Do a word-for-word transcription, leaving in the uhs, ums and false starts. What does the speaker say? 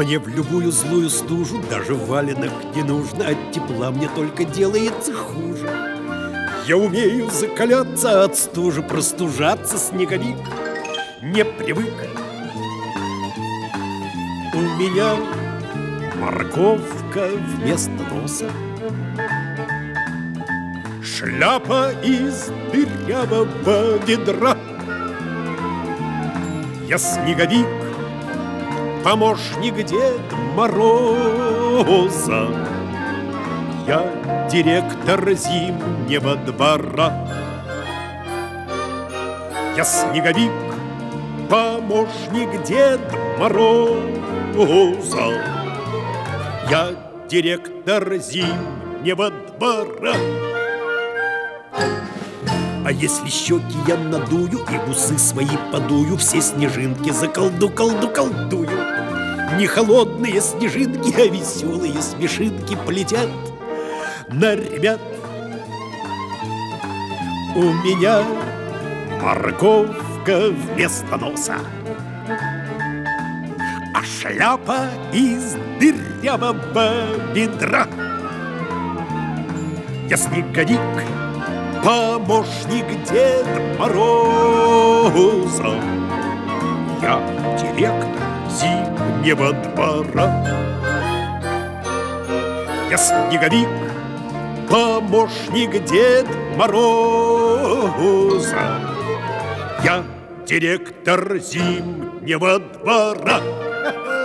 Мне в любую злую стужу даже валенок не нужно, от тепла мне только делается хуже. Я умею закаляться от стужи, простужаться, снеговик не привык. У меня морковка вместо носа, шляпа из дырявого ведра. Я снеговик, помощник Деда Мороза. Я директор зимнего двора. Я снеговик, помощник Деда Мороза. Я директор зимнего двора. А если щеки я надую и в усы свои подую, все снежинки заколду-колду-колдую. Не холодные снежинки, а веселые смешинки полетят на ребят. У меня морковка вместо носа, а шляпа из дырявого ведра. Я снеговик, помощник Деда Мороза. Я директор зимнего двора. Я снеговик, помощник Деда Мороза. Я директор зимнего двора.